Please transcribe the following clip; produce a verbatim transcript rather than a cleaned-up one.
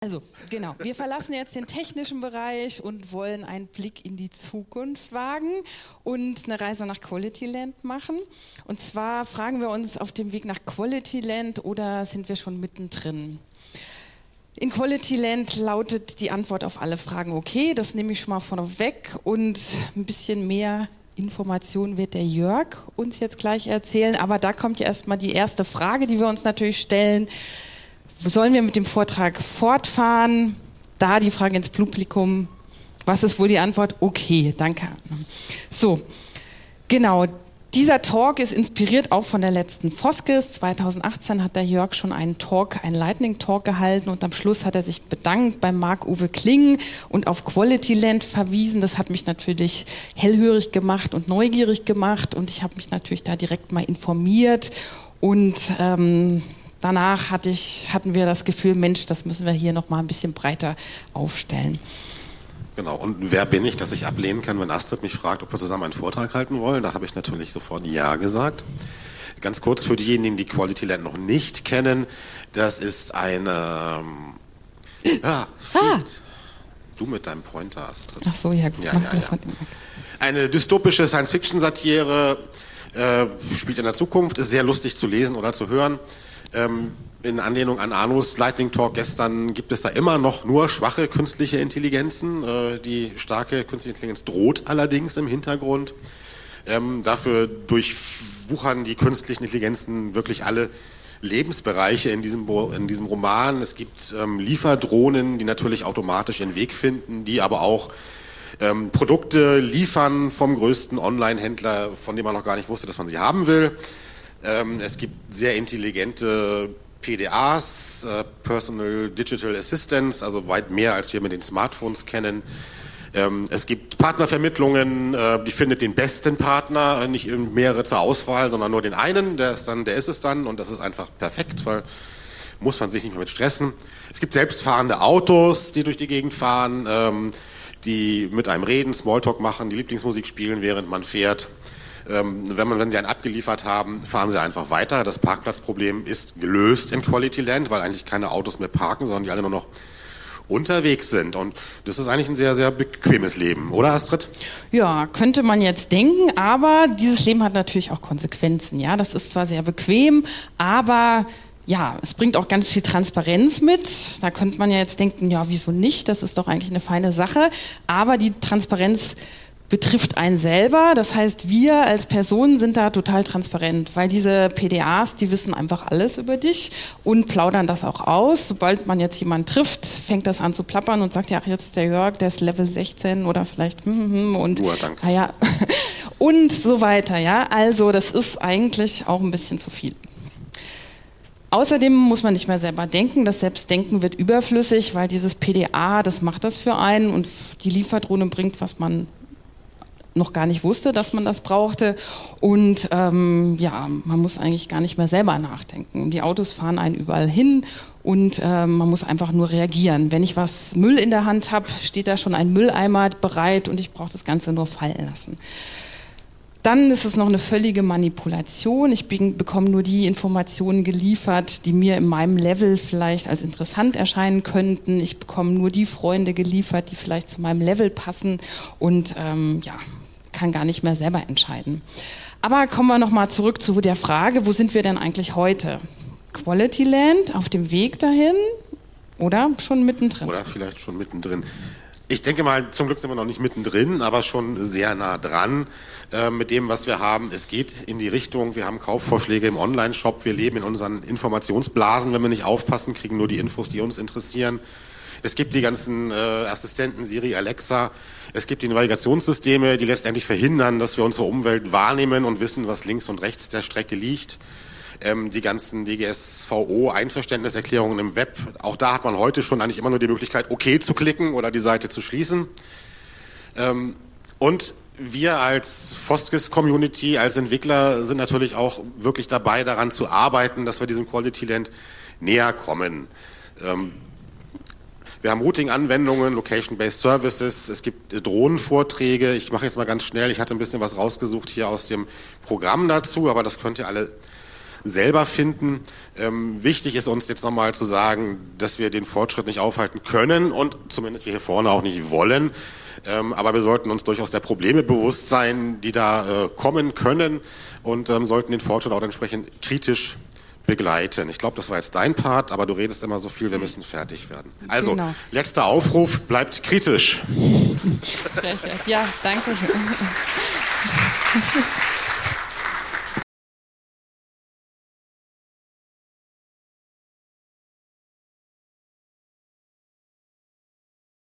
Also, genau. Wir verlassen jetzt den technischen Bereich und wollen einen Blick in die Zukunft wagen und eine Reise nach Quality Land machen. Und zwar fragen wir uns auf dem Weg nach Quality Land oder sind wir schon mittendrin? In Quality Land lautet die Antwort auf alle Fragen okay, das nehme ich schon mal vorweg und ein bisschen mehr Informationen wird der Jörg uns jetzt gleich erzählen, aber da kommt ja erstmal die erste Frage, die wir uns natürlich stellen. Sollen wir mit dem Vortrag fortfahren? Da die Frage ins Publikum. Was ist wohl die Antwort? Okay, danke. So, genau. Dieser Talk ist inspiriert auch von der letzten Foskis. zweitausendachtzehn hat der Jörg schon einen Talk, einen Lightning Talk gehalten und am Schluss hat er sich bedankt bei Marc-Uwe Kling und auf Quality Land verwiesen. Das hat mich natürlich hellhörig gemacht und neugierig gemacht und ich habe mich natürlich da direkt mal informiert und ähm, danach hatte ich, hatten wir das Gefühl, Mensch, das müssen wir hier noch mal ein bisschen breiter aufstellen. Genau, und wer bin ich, dass ich ablehnen kann, wenn Astrid mich fragt, ob wir zusammen einen Vortrag halten wollen? Da habe ich natürlich sofort Ja gesagt. Ganz kurz für diejenigen, die Quality Land noch nicht kennen, das ist eine... Ähm, ah, ah. Du mit deinem Pointer, Astrid. Ach so, ja, gut. Ja, ja, ja. Eine dystopische Science-Fiction-Satire, äh, spielt in der Zukunft, ist sehr lustig zu lesen oder zu hören. Ähm, in Anlehnung an Arnos Lightning Talk gestern gibt es da immer noch nur schwache künstliche Intelligenzen. Äh, die starke künstliche Intelligenz droht allerdings im Hintergrund. Ähm, dafür durchwuchern die künstlichen Intelligenzen wirklich alle Lebensbereiche in diesem, in diesem Roman. Es gibt ähm, Lieferdrohnen, die natürlich automatisch ihren Weg finden, die aber auch ähm, Produkte liefern vom größten Online-Händler, von dem man noch gar nicht wusste, dass man sie haben will. Ähm, es gibt sehr intelligente P D As, äh, Personal Digital Assistants, also weit mehr, als wir mit den Smartphones kennen. Ähm, es gibt Partnervermittlungen, äh, die findet den besten Partner, nicht mehrere zur Auswahl, sondern nur den einen, der ist dann, der ist es dann und das ist einfach perfekt, weil muss man sich nicht mehr mit stressen. Es gibt selbstfahrende Autos, die durch die Gegend fahren, ähm, die mit einem reden, Smalltalk machen, die Lieblingsmusik spielen, während man fährt. Ähm, wenn, man, wenn sie einen abgeliefert haben, fahren sie einfach weiter. Das Parkplatzproblem ist gelöst in Quality Land, weil eigentlich keine Autos mehr parken, sondern die alle nur noch unterwegs sind. Und das ist eigentlich ein sehr, sehr bequemes Leben, oder Astrid? Ja, könnte man jetzt denken, aber dieses Leben hat natürlich auch Konsequenzen. Ja, das ist zwar sehr bequem, aber ja, es bringt auch ganz viel Transparenz mit. Da könnte man ja jetzt denken, ja, wieso nicht? Das ist doch eigentlich eine feine Sache. Aber die Transparenz betrifft einen selber. Das heißt, wir als Personen sind da total transparent, weil diese P D As, die wissen einfach alles über dich und plaudern das auch aus. Sobald man jetzt jemanden trifft, fängt das an zu plappern und sagt, ja, ach, jetzt der Jörg, der ist Level sechzehn oder vielleicht hm, hm, und Uhr, danke. Ah, ja, und so weiter. Ja, also das ist eigentlich auch ein bisschen zu viel. Außerdem muss man nicht mehr selber denken, das Selbstdenken wird überflüssig, weil dieses P D A, das macht das für einen und die Lieferdrohne bringt, was man noch gar nicht wusste, dass man das brauchte und ähm, ja, man muss eigentlich gar nicht mehr selber nachdenken. Die Autos fahren einen überall hin und äh, man muss einfach nur reagieren. Wenn ich was Müll in der Hand habe, steht da schon ein Mülleimer bereit und ich brauche das Ganze nur fallen lassen. Dann ist es noch eine völlige Manipulation. Ich bin, bekomme nur die Informationen geliefert, die mir in meinem Level vielleicht als interessant erscheinen könnten. Ich bekomme nur die Freunde geliefert, die vielleicht zu meinem Level passen und ähm, ja, kann gar nicht mehr selber entscheiden. Aber kommen wir nochmal zurück zu der Frage, wo sind wir denn eigentlich heute? Quality Land, auf dem Weg dahin oder schon mittendrin? Oder vielleicht schon mittendrin. Ich denke mal, zum Glück sind wir noch nicht mittendrin, aber schon sehr nah dran äh, mit dem, was wir haben. Es geht in die Richtung, wir haben Kaufvorschläge im Online-Shop, wir leben in unseren Informationsblasen, wenn wir nicht aufpassen, kriegen nur die Infos, die uns interessieren. Es gibt die ganzen äh, Assistenten, Siri, Alexa, es gibt die Navigationssysteme, die letztendlich verhindern, dass wir unsere Umwelt wahrnehmen und wissen, was links und rechts der Strecke liegt. Ähm, die ganzen D G S V O-Einverständniserklärungen im Web, auch da hat man heute schon eigentlich immer nur die Möglichkeit, OK zu klicken oder die Seite zu schließen. Ähm, und wir als Foskis-Community, als Entwickler sind natürlich auch wirklich dabei, daran zu arbeiten, dass wir diesem Quality Land näher kommen. Ähm, Wir haben Routing-Anwendungen, Location-Based Services, es gibt Drohnenvorträge. Ich mache jetzt mal ganz schnell, ich hatte ein bisschen was rausgesucht hier aus dem Programm dazu, aber das könnt ihr alle selber finden. Ähm, wichtig ist uns jetzt nochmal zu sagen, dass wir den Fortschritt nicht aufhalten können und zumindest wir hier vorne auch nicht wollen. Ähm, aber wir sollten uns durchaus der Probleme bewusst sein, die da äh, kommen können und ähm, sollten den Fortschritt auch entsprechend kritisch begleiten. Ich glaube, das war jetzt dein Part, aber du redest immer so viel, wir müssen fertig werden. Also, genau. Letzter Aufruf, bleibt kritisch. Ja, danke.